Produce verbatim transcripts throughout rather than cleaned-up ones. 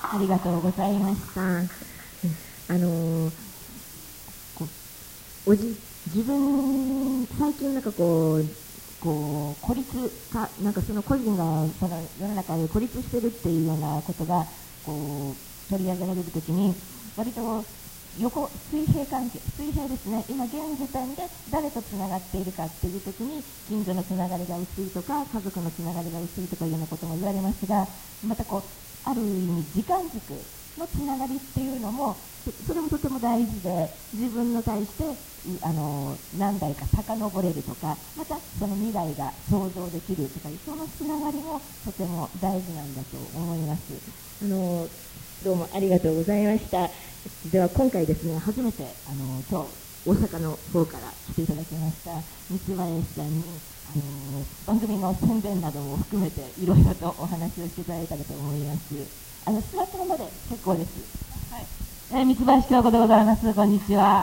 ありがとうございました。あのこうおじ自分最近なんかこうこう孤立かなんかその個人がその世の中で孤立してるっていうようなことがこう取り上げられるときに割と横水平関係水平ですね。今現時点で誰とつながっているかっていうときに近所のつながりが薄いとか家族のつながりが薄いとかいうようなことも言われますが、またこうある意味時間軸のつながりっていうのもそれもとても大事で、自分の対してあの何代か遡れるとか、またその未来が想像できるとかいうそのつながりもとても大事なんだと思います。あのどうもありがとうございました。では今回ですね、初めてあの今日大阪の方から来ていただきました三林さんにあの番組の宣伝なども含めていろいろとお話をしていただいたかと思います。あの座ったままで結構です。はい、えー、三林京子でございます。こんにちは。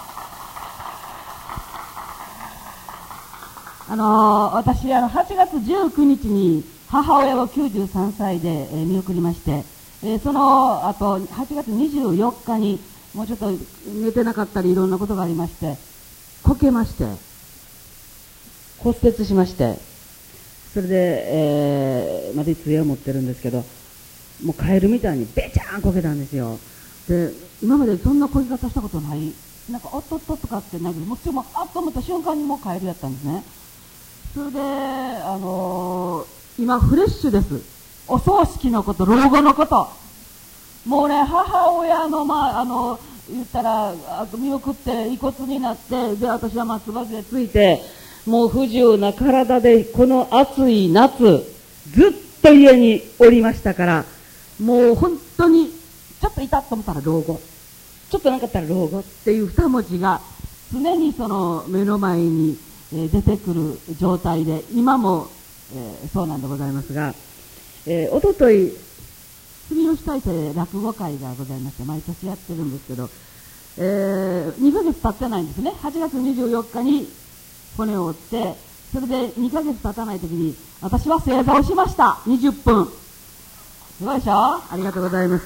あのー、私あのはちがつじゅうくにちに母親をきゅうじゅうさんさいで、えー、見送りまして、えー、その後はちがつにじゅうよっかにもうちょっと寝てなかったりいろんなことがありましてこけまして骨折しまして、それで、えー、まだ杖を持ってるんですけど、もうカエルみたいにべちゃーんこけたんですよ。で今までそんなこけ方したことない、なんかおっとっととかってないけど、もちろんあっと思った瞬間にもうカエルやったんですね。それで、あのー、今フレッシュです。お葬式のこと、老後のこと、もうね母親のまああの言ったら見送って遺骨になって、で私は松葉杖ついてもう不自由な体でこの暑い夏ずっと家におりましたから、もう本当にちょっといたと思ったら老後、ちょっとなかったら老後っていう二文字が常にその目の前に出てくる状態で、今も、えー、そうなんでございますが、えー、おととい住吉大社落語会がございまして、毎年やってるんですけど、えー、にかげつ経ってないんですね。はちがつにじゅうよっかに骨を折って、それでにかげつ経たないときに私は正座をしました。にじゅっぷん。すごいでしょ。ありがとうございます。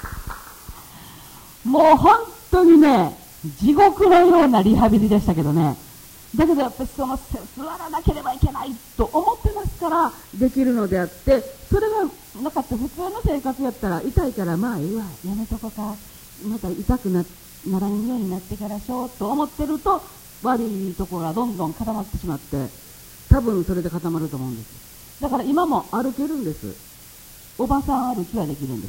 もう本当にね地獄のようなリハビリでしたけどね、だけどやっぱりその座らなければいけないと思ってますからできるのであって、それがなかった普通の生活やったら痛いからまあいいわやめとこか、また痛く な, ならんようになってからしようと思ってると悪いところがどんどん固まってしまって、多分それで固まると思うんです。だから今も歩けるんです。おばさん歩きはできるんです。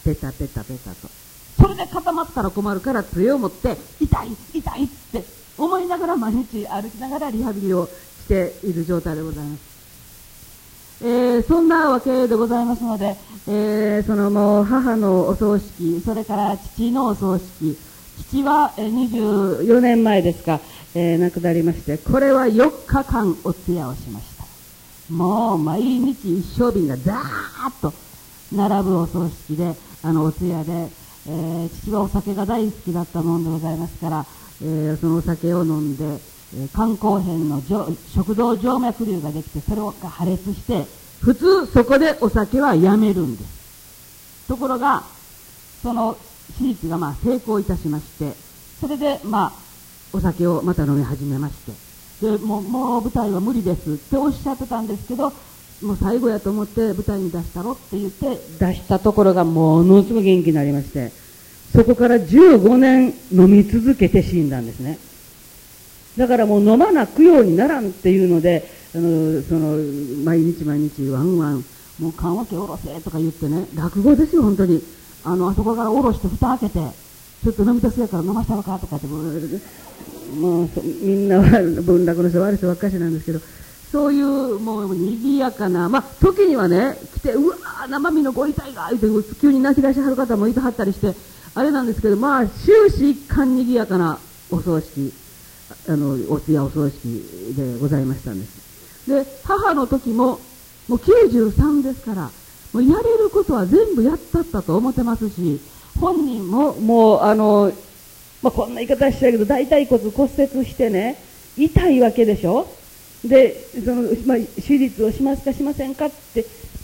ペタペタペタと。それで固まったら困るから杖を持って痛い痛いって思いながら毎日歩きながらリハビリをしている状態でございます。えー、そんなわけでございますので、えー、そのもう母のお葬式、それから父のお葬式、父はにじゅうよねんまえですか、えー、亡くなりまして、これはよっかかんお通夜をしました。もう毎日一升瓶がザーッと並ぶお葬式で、あのお通夜で、えー、父はお酒が大好きだったものでございますから、えー、そのお酒を飲んで、えー、肝硬変の食道静脈瘤ができて、それが破裂して、普通そこでお酒はやめるんです。ところがその手術がまあ成功いたしまして、それでまあお酒をまた飲み始めまして、でもう、もう舞台は無理ですっておっしゃってたんですけど、もう最後やと思って舞台に出したろって言って出したところがものすごく元気になりまして、そこからじゅうごねん飲み続けて死んだんですね。だからもう飲まなくようにならんっていうので、あのその毎日毎日ワンワンもう棺桶下ろせとか言ってね、落語ですよ本当に。あのあそこから下ろして蓋開けて、ちょっと飲みたすやから飲ましたのかとかって、もうみんなは文楽の人悪い人ばっかしなんですけど、そういうもう賑やかな、まあ時にはね来て、うわー生身のご遺体が言って急に泣き出しはる方もいてはったりしてあれなんですけど、まあ終始一貫賑やかなお葬式、あのお通夜お葬式でございましたんです。で母の時ももうきゅうじゅうさんですから、もうやれることは全部やったったと思ってますし、本人ももうあの、まあ、こんな言い方しちゃうけど大腿骨骨折してね痛いわけでしょ。でその、まあ、手術をしますかしませんかって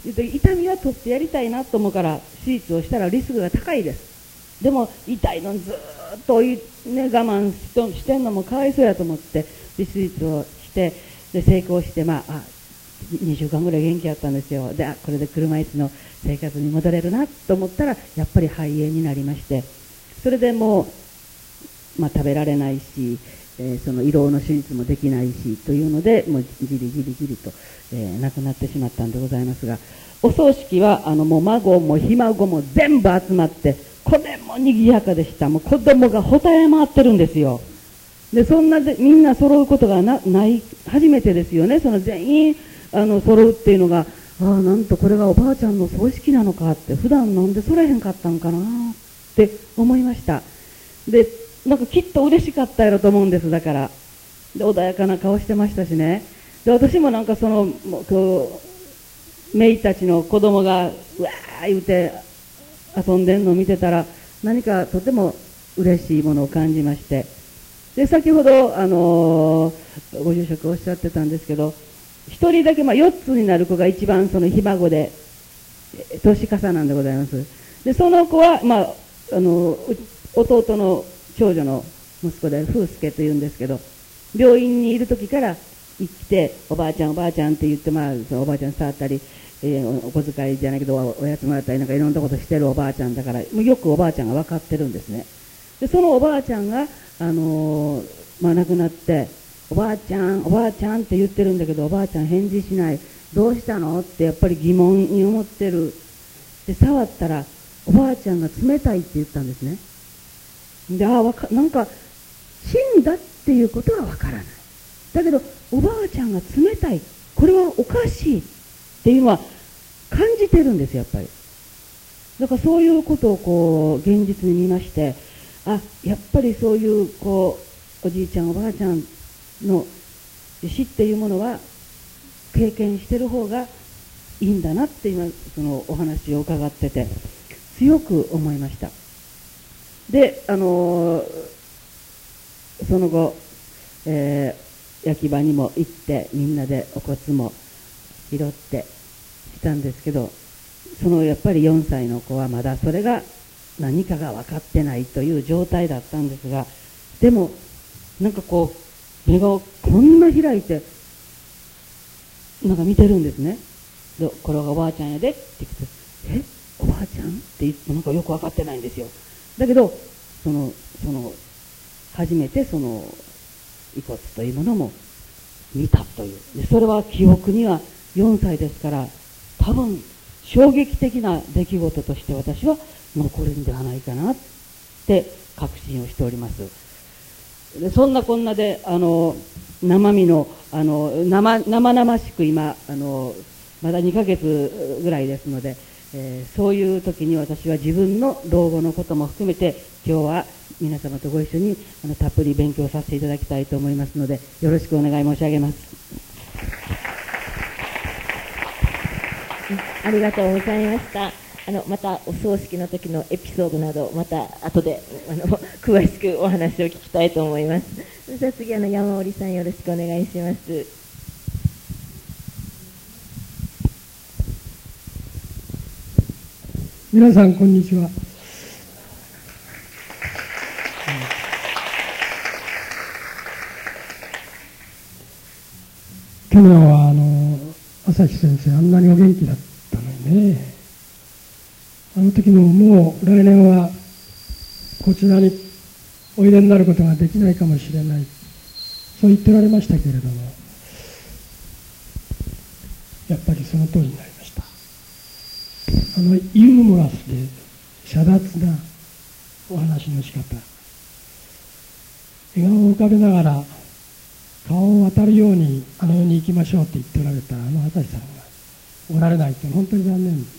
痛みは取ってやりたいなと思うから手術をしたらリスクが高いです。でも痛いのにずーっと、ね、我慢してんのもかわいそうやと思って手術をしてで成功して、まあ、あにしゅうかんぐらい元気やったんですよ。で、あこれで車椅子の生活に戻れるなと思ったらやっぱり肺炎になりまして、それでもう、まあ、食べられないし、えー、その胃ろうの手術もできないしというのでもうじりじりじりと、えー、亡くなってしまったんでございますが、お葬式はあのもう孫もひ孫も全部集まってこれも賑やかでした。もう子供がほたえ回ってるんですよ。でそんなでみんな揃うことが な, ない初めてですよね。その全員あの揃うっていうのが、ああなんとこれがおばあちゃんの葬式なのかって、普段飲んでそれへんかったんかなって思いました。でなんかきっと嬉しかったやろと思うんです。だからで穏やかな顔してましたしね。で私もなんかそのこう姪たちの子供がうわー言うて遊んでるのを見てたら何かとても嬉しいものを感じまして、で先ほど、あのー、ご住職おっしゃってたんですけど、一人だけ、まあ、よっつになる子が一番そのひ孫で年重なんでございます。でその子は、まあ、あの弟の長女の息子で風助というんですけど、病院にいる時から生きておばあちゃんおばあちゃんって言って、まあ、そのおばあちゃん触ったり、えー、お小遣いじゃないけど お, おやつもらったりなんかいろんなことしてるおばあちゃんだから、もうよくおばあちゃんが分かってるんですね。でそのおばあちゃんが、あのーまあ、亡くなっておばあちゃんおばあちゃんって言ってるんだけど、おばあちゃん返事しない。どうしたのってやっぱり疑問に思ってる。で触ったらおばあちゃんが冷たいって言ったんですね。であわかなんか死んだっていうことはわからない。だけどおばあちゃんが冷たい、これはおかしいっていうのは感じてるんですよ、やっぱり。だからそういうことをこう現実に見まして、あやっぱりそういうこうおじいちゃんおばあちゃんの死っていうものは経験してる方がいいんだなって今そのお話を伺ってて強く思いました。で、あのー、その後、えー、焼き場にも行ってみんなでお骨も拾ってしたんですけど、そのやっぱりよんさいの子はまだそれが何かが分かってないという状態だったんですが、でもなんかこう目がこんな開いてなんか見てるんですね。でこれがおばあちゃんやでって言って、えおばあちゃんって言ってなんかよく分かってないんですよ。だけどそのその初めてその遺骨というものも見たという、でそれは記憶にはよんさいですから多分衝撃的な出来事として私は残るんではないかなって確信をしております。でそんなこんなであの生身のあの 生, 生々しく今あのまだにかげつぐらいですので、えー、そういう時に私は自分の老後のことも含めて今日は皆様とご一緒にあのたっぷり勉強させていただきたいと思いますのでよろしくお願い申し上げます。 ありがとうございました。あのまたお葬式の時のエピソードなどまた後であの詳しくお話を聞きたいと思います。そしたら次あの山織さんよろしくお願いします。 皆さんこんにちは。去年はあの朝日先生あんなにお元気だったのにね、あの時ももう来年はこちらにおいでになることができないかもしれない、そう言ってられましたけれども、やっぱりその通りになりました。あのユーモラスで遮奪なお話の仕方、笑顔を浮かべながら顔を渡るようにあの世に行きましょうって言っておられたあの朝日さんがおられないというのは本当に残念です。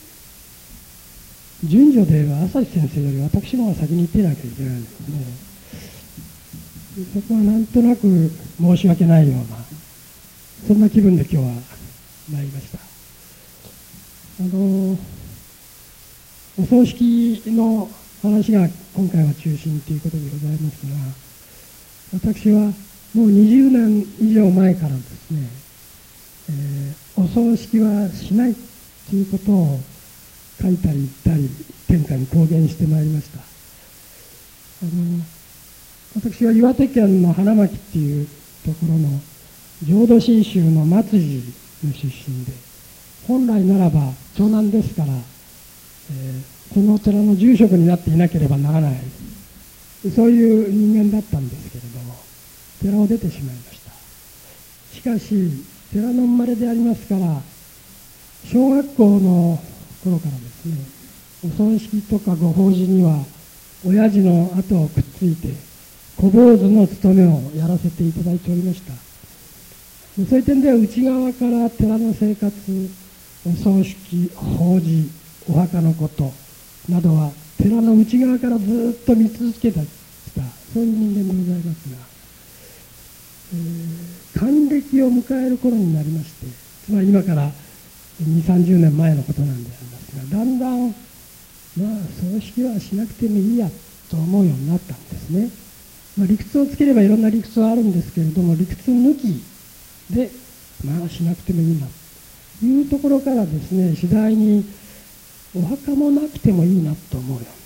順序では朝日先生より私の方が先に行ってなきゃいけないんですね。そこはなんとなく申し訳ないようなそんな気分で今日は参りました。あのお葬式の話が今回は中心ということでございますが、私はもうにじゅうねん以上前からですね、えー、お葬式はしないということを書いたり言ったり天下に公言してまいりました。あの私は岩手県の花巻っていうところの浄土真宗の松寺の出身で、本来ならば長男ですから、えー、そのお寺の住職になっていなければならない、そういう人間だったんですけれども、寺を出てしまいました。しかし寺の生まれでありますから、小学校の頃からですね、お葬式とかご法事には親父の後をくっついて小坊主の務めをやらせていただいておりました。そういう点では内側から寺の生活、お葬式、法事、お墓のことなどは寺の内側からずっと見続けてきた、そういう人間でございますが、えー、還暦を迎える頃になりまして、つまり今からにじゅう、さんじゅうねんまえのことなんでありますが、だんだんまあ葬式はしなくてもいいやと思うようになったんですね。まあ、理屈をつければいろんな理屈はあるんですけれども、理屈抜きでまあしなくてもいいなというところからですね、次第にお墓もなくてもいいなと思うようになった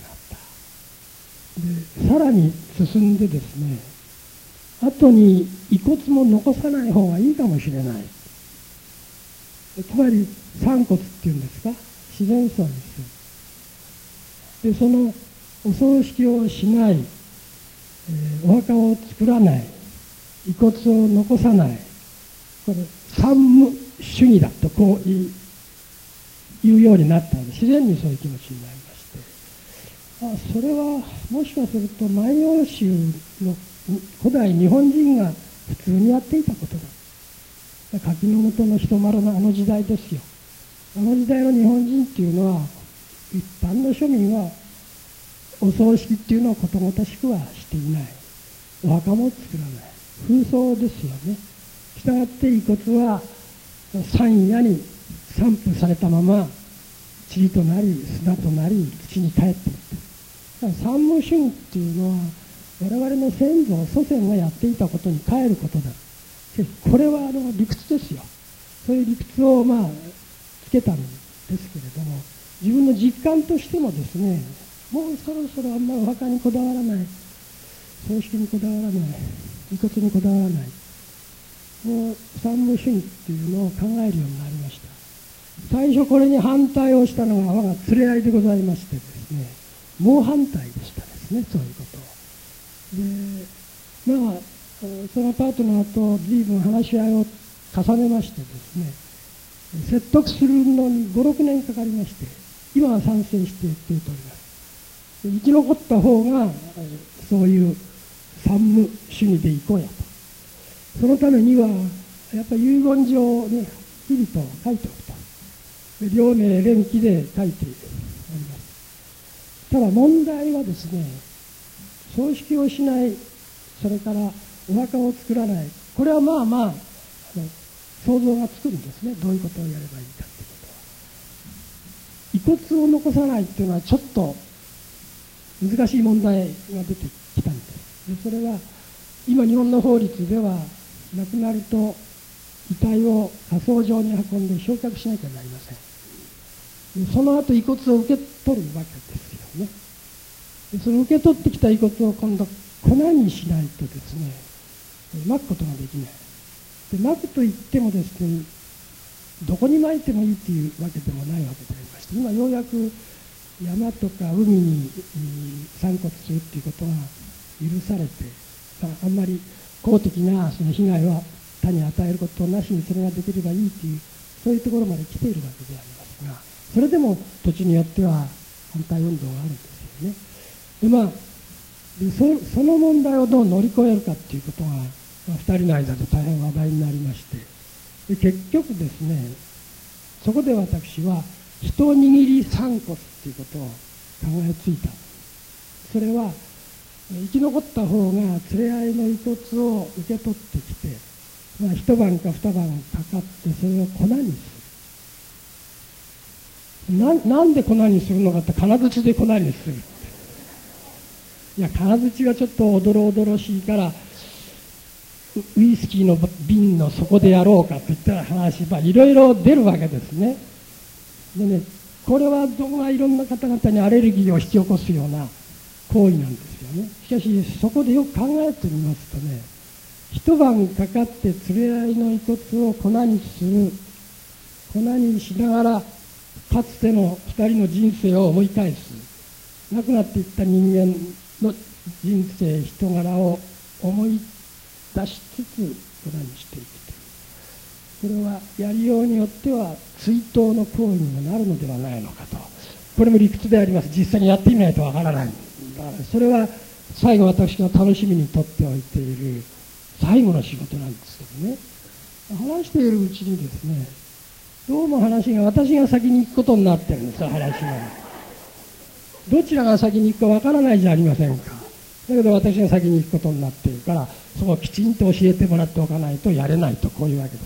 。でさらに進んでですね、後に遺骨も残さない方がいいかもしれない、つまり散骨っていうんですか、自然葬にする。でそのお葬式をしない、えー、お墓を作らない、遺骨を残さない、これ三無主義だとこう言うようになったので、自然にそういう気持ちになりまして、あそれはもしかすると万葉集の古代日本人が普通にやっていたことだ。柿の本の人丸のあの時代ですよ。あの時代の日本人っていうのは、一般の庶民はお葬式っていうのをことごとしくはしていない、お墓も作らない、風葬ですよね。したがって遺骨は山野に散布されたまま塵となり砂となり土に帰っていった。だから三無主義っていうのは我々の先祖祖先がやっていたことに帰ることだ。これはあの理屈ですよ。そういう理屈をまあつけたんですけれども、自分の実感としてもですね、もうそろそろあんまりお墓にこだわらない、葬式にこだわらない、遺骨にこだわらない、もう三無主義っていうのを考えるようになりました。最初これに反対をしたのが我が連れ合いでございましてですね、猛反対でしたですね、そういうことを。でまあそのパートナーと随分話し合いを重ねましてですね、説得するのにご、ろくねんかかりまして、今は賛成して言っております。生き残った方がそういう三無主義でいこうやと。そのためにはやっぱり遺言状をね、はっきりと書いておくと。両名連記で書いております。ただ問題はですね、葬式をしない、それからお墓を作らない、これはまあまあ、あの想像がつくんですね。どういうことをやればいいかということは。遺骨を残さないっていうのはちょっと難しい問題が出てきたんです。でそれは今日本の法律では亡くなると遺体を火葬場に運んで焼却しなきゃなりません。でその後遺骨を受け取るわけですよね。でその受け取ってきた遺骨を今度粉にしないとですね、撒くことができない。で撒くといってもですね、どこに撒いてもいいというわけでもないわけでありまして、今ようやく山とか海に散骨するっていうことが許されて、まあ、あんまり公的なその被害は他に与えることなしにそれができればいいという、そういうところまで来ているわけでありますが、それでも土地によっては反対運動があるんですよね。でまあで そ, その問題をどう乗り越えるかということが、まあ、ふたりの間で大変話題になりまして、で結局ですね、そこで私は一握り散骨ということを考えついた。それは生き残った方が連れ合いの遺骨を受け取ってきて、まあ、一晩か二晩かかってそれを粉にする。 な, なんで粉にするのかって、金槌で粉にする。いや、金槌はちょっとおどろおどろしいから、ウイスキーの瓶の底でやろうかといったら話、まあ、いろいろ出るわけですね。 でね、これはどんないろんな方々にアレルギーを引き起こすような行為なんですよね。しかしそこでよく考えてみますとね、一晩かかって連れ合いの遺骨を粉にする、粉にしながらかつての二人の人生を思い返す、亡くなっていった人間の人生人柄を思い出しつつ粉にしていくという、これはやりようによっては追悼の行為にもなるのではないのかと。これも理屈であります。実際にやってみないとわからない。だからそれは最後私が楽しみにとっておいている最後の仕事なんですけどね、話しているうちにですね、どうも話が私が先に行くことになってるんですよ。話がどちらが先に行くかわからないじゃありませんか。だけど私が先に行くことになっているから、そこをきちんと教えてもらっておかないとやれないと、こういうわけです。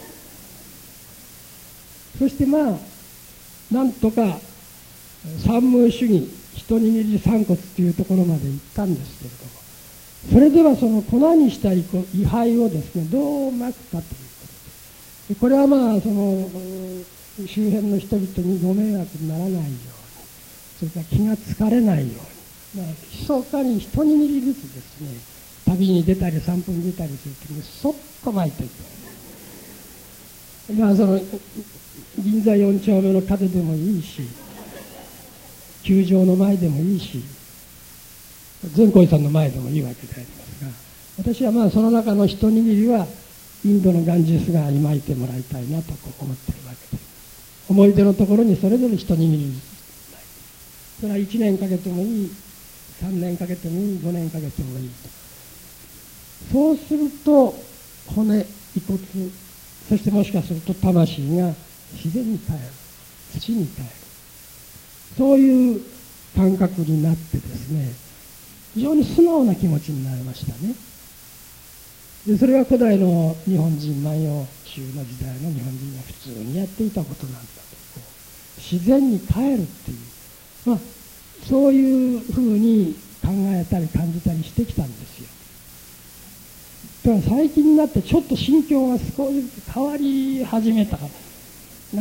そしてまあなんとか三無主義、一握り三骨というところまで行ったんですけれども、それではその粉にした遺灰をですね、どうまくかということで、これはまあその周辺の人々にご迷惑にならないように、それから気がつかれないように、まあ、密かに一握りずつですね、旅に出たり散歩に出たりするときにそっと巻いていく。まあその銀座四丁目の角でもいいし、球場の前でもいいし、善光寺さんの前でもいいわけでありますが、私はまあその中の一握りはインドのガンジス川に巻いてもらいたいなと思っているわけで、思い出のところにそれぞれ一握りずつ、それはいちねんかけてもいい、さんねんかけてもいい、ごねんかけてもいいと。そうすると骨、遺骨、そしてもしかすると魂が自然に帰る、土に帰る、そういう感覚になってですね、非常に素直な気持ちになりましたね。でそれは古代の日本人、万葉集の時代の日本人が普通にやっていたことなんだと、こう自然に帰るっていう、まあ、そういうふうに考えたり感じたりしてきたんですよ。だから最近になってちょっと心境が少しずつ変わり始めたから、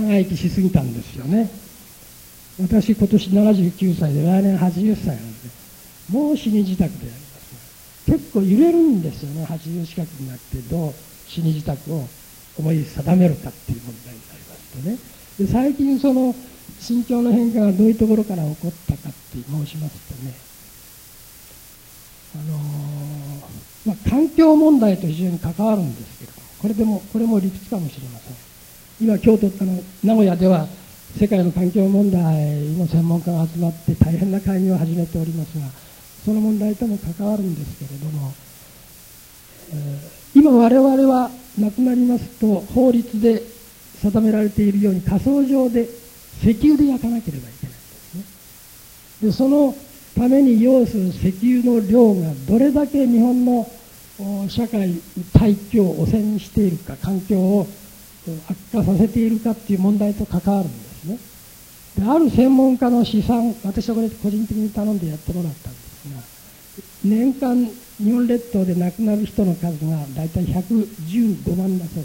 長生きしすぎたんですよね。私今年ななじゅうきゅうさいで来年はちじゅっさいなので、もう死に支度でありますが、結構揺れるんですよね。はちじゅう近くになってどう死に支度を思い定めるかっていう問題になりますとね。で最近その心境の変化がどういうところから起こったかって申しますとね、あのーまあ、環境問題と非常に関わるんですけれども、これでもこれも理屈かもしれません。今京都あの名古屋では世界の環境問題の専門家が集まって大変な会議を始めておりますが、その問題とも関わるんですけれども、えー、今我々は亡くなりますと法律で定められているように火葬場で石油で焼かなければいけないんですね。でそのために要する石油の量がどれだけ日本の社会大気を汚染しているか、環境を悪化させているかっていう問題と関わるんですね。である専門家の試算、私はこれ個人的に頼んでやってもらったんですが、年間日本列島で亡くなる人の数がだいたいひゃくじゅうごまんだそうです。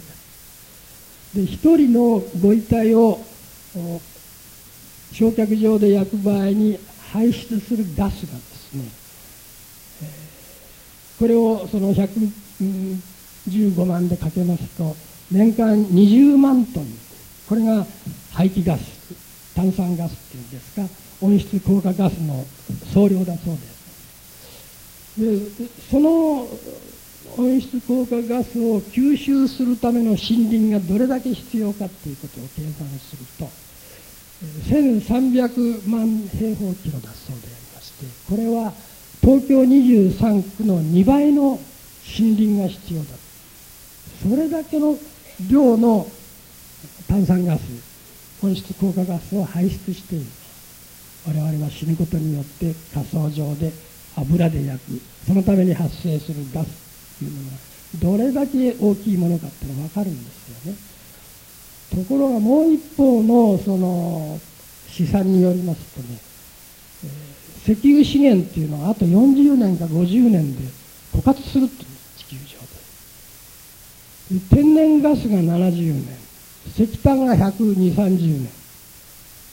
で一人のご遺体を焼却場で焼く場合に排出するガスがですね、えー、これをそのひゃくじゅうごまんでかけますと年間にじゅうまんトン、これが排気ガス、炭酸ガスっていうんですか、温室効果ガスの総量だそうです。でその温室効果ガスを吸収するための森林がどれだけ必要かということを計算するとせんさんびゃくまん平方キロだそうでありまして、これは東京にじゅうさんくのにばいの森林が必要だ。それだけの量の炭酸ガス、温室効果ガスを排出している。我々は死ぬことによって火葬場で油で焼く、そのために発生するガスというのがどれだけ大きいものかっていうのが分かるんですよね。ところがもう一方のその試算によりますとね、えー、石油資源っていうのはあとよんじゅうねんかごじゅうねんで枯渇するっていう地球上で。で天然ガスがななじゅうねん、石炭がひゃくにじゅう、さんじゅうねん、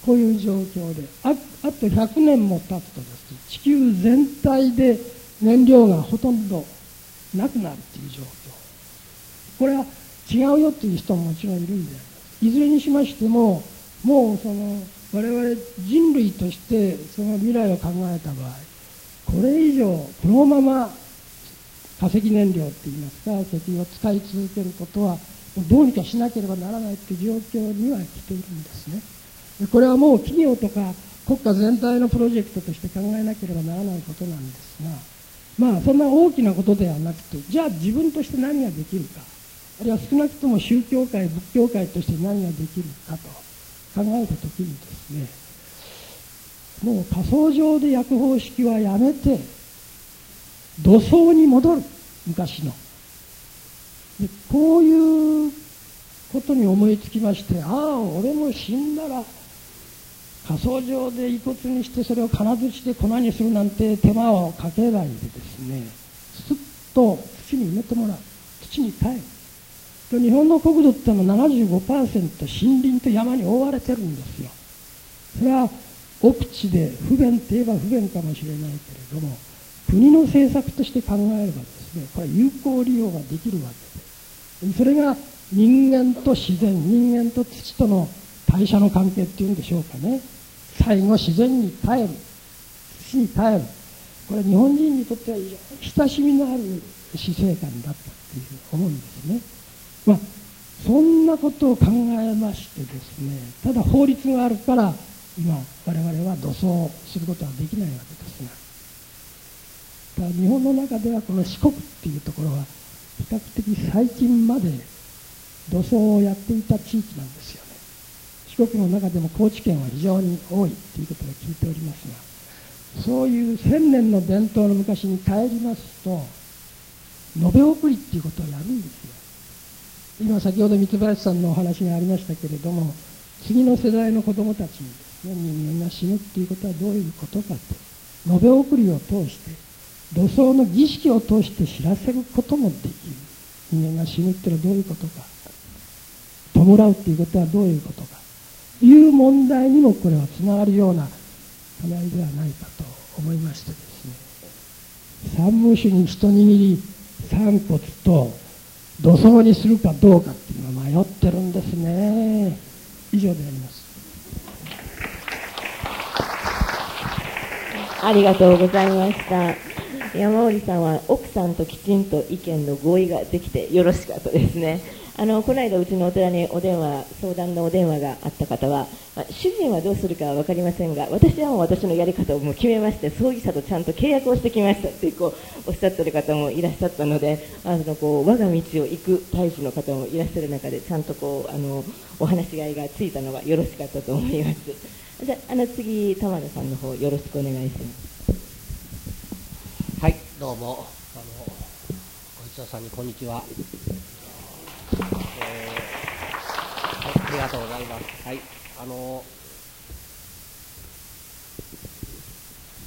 こういう状況で、あ, あとひゃくねんも経つとですね、地球全体で燃料がほとんどなくなるという状況。これは違うよという人ももちろんいるんであります。いずれにしましても、もうその我々人類としてその未来を考えた場合、これ以上このまま化石燃料っていいますか、石油を使い続けることはどうにかしなければならないという状況には来ているんですね。これはもう企業とか国家全体のプロジェクトとして考えなければならないことなんですが、まあそんな大きなことではなくて、じゃあ自分として何ができるか、あるいは少なくとも宗教界仏教界として何ができるかと考えたときにですね、もう火葬場で焼く方式はやめて土葬に戻る、昔のでこういうことに思いつきまして、ああ俺も死んだら火葬場で遺骨にしてそれを金槌で粉にするなんて手間をかけないでですね、すっと土に埋めてもらう、土に帰る。日本の国土っていうのは ななじゅうごパーセント 森林と山に覆われてるんですよ。それは奥地で不便といえば不便かもしれないけれども、国の政策として考えればですね、これは有効利用ができるわけで、それが人間と自然、人間と土との代謝の関係っていうんでしょうかね。最後自然に帰る、土に帰る。これ日本人にとっては非常に親しみのある死生観だったっていうふうに思うんですね。まあ、そんなことを考えましてですね、ただ法律があるから今我々は土葬することはできないわけですが、ただ日本の中ではこの四国っていうところは比較的最近まで土葬をやっていた地域なんですよね。四国の中でも高知県は非常に多いということを聞いておりますが、そういう千年の伝統の昔に帰りますと延べ送りっていうことをやるんですよ。今先ほど三林さんのお話がありましたけれども、次の世代の子どもたちにですね、人間が死ぬっていうことはどういうことかと、延べ送りを通して土葬の儀式を通して知らせることもできる。人間が死ぬっていうのはどういうことか、弔うっていうことはどういうことかという問題にもこれはつながるような課題ではないかと思いましてですね、三無種に一握り三骨と土葬にするかどうかっていうのは迷ってるんですね。以上であります。 ありがとうございました。山織さんは奥さんときちんと意見の合意ができてよろしかったですね。あのこの間うちのお寺にお電話相談のお電話があった方は、まあ、主人はどうするかは分かりませんが、私はもう私のやり方をもう決めまして、葬儀社とちゃんと契約をしてきましたってこうおっしゃってる方もいらっしゃったので、あのこう我が道を行くタイプの方もいらっしゃる中で、ちゃんとこうあのお話し合いがついたのはよろしかったと思います。じゃあ、あの次玉田さんの方よろしくお願いします。 はい、どうもあのお市田さんにこんにちは。えーはい、ありがとうございます。はい、あの